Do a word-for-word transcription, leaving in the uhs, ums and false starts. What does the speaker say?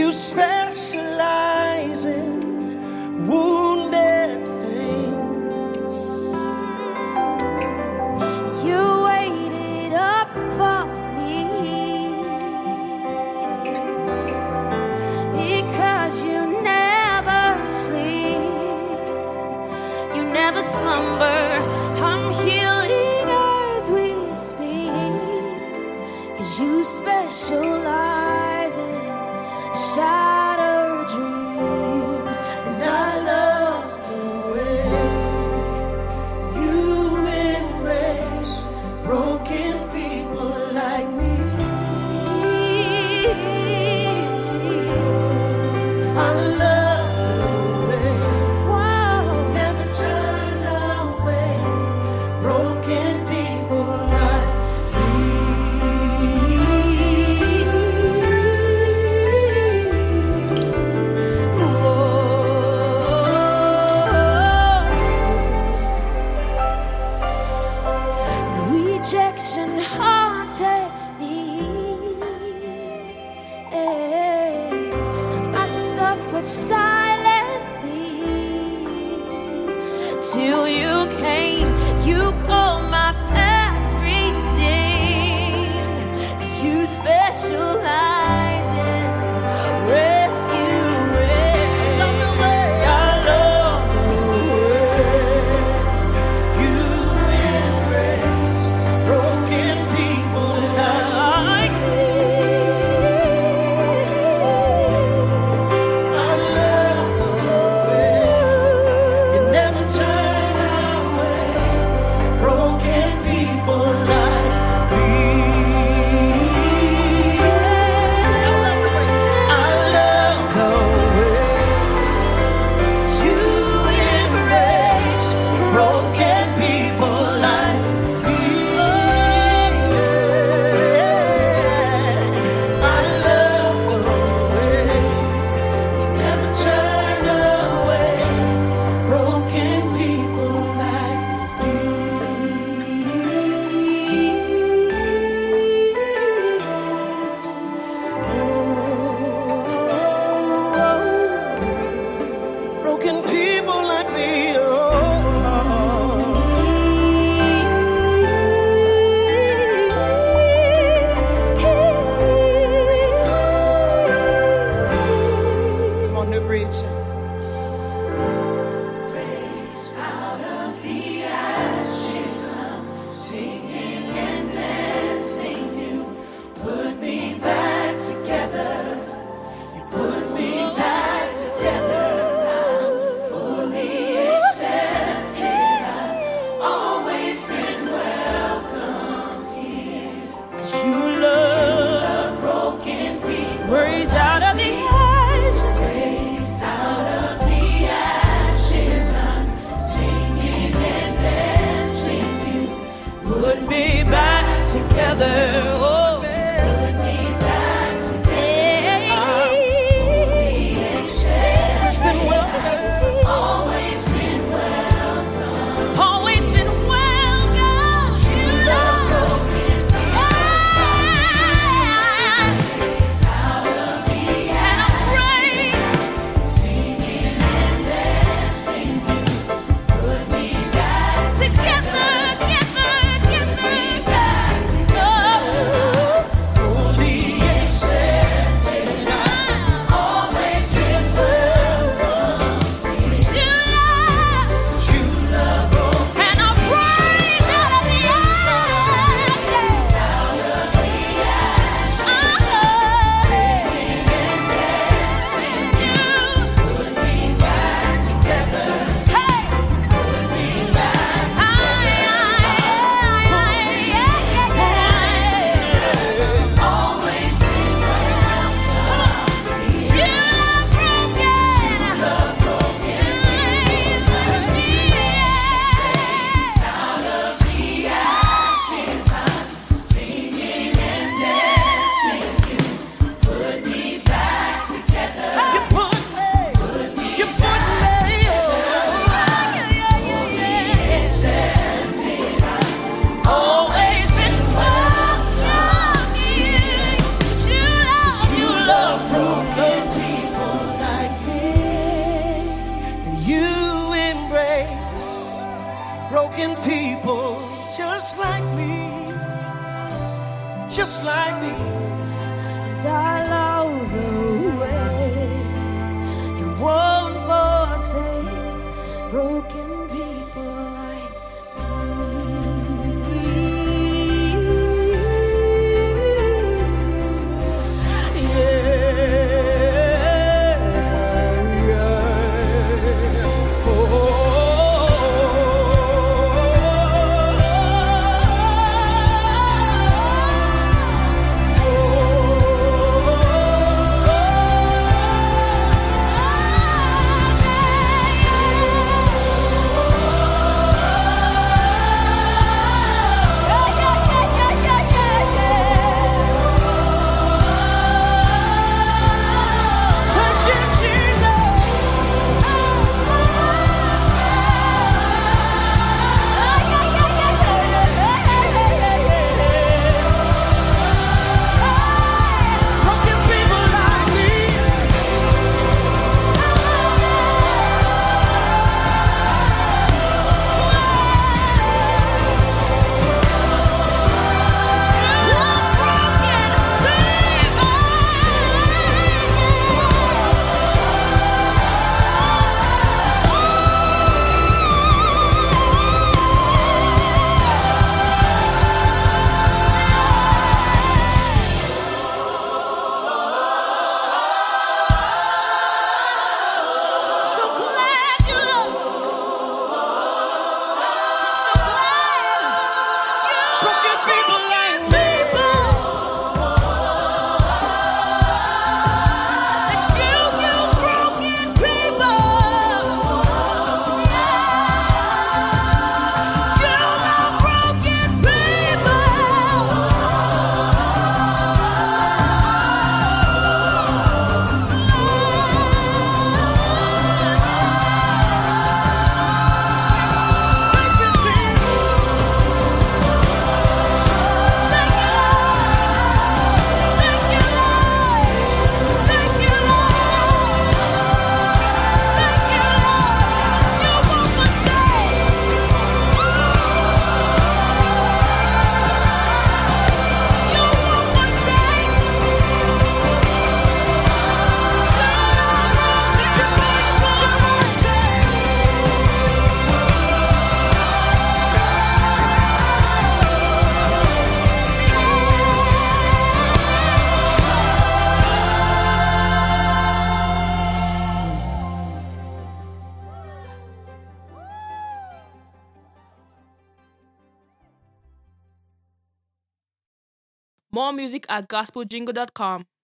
You specialize in wounded things. You waited up for me because you never sleep, you never slumber. I'm healing as we speak, 'cause you specialize in shattered dreams. And I love the way you embrace broken people like me. I love the way Wow. never turn away broken people like Rejection haunted me. I suffered silently till you came. You called my past redeemed, 'cause you specialize in rescuing. love the way I love the way you embrace broken people like me. I love the way you never turn away broken people like me. broken people just like me, just like me. And I love the way you won't forsake broken people like me. Yeah, yeah. Oh. More music at gospel jingle dot com.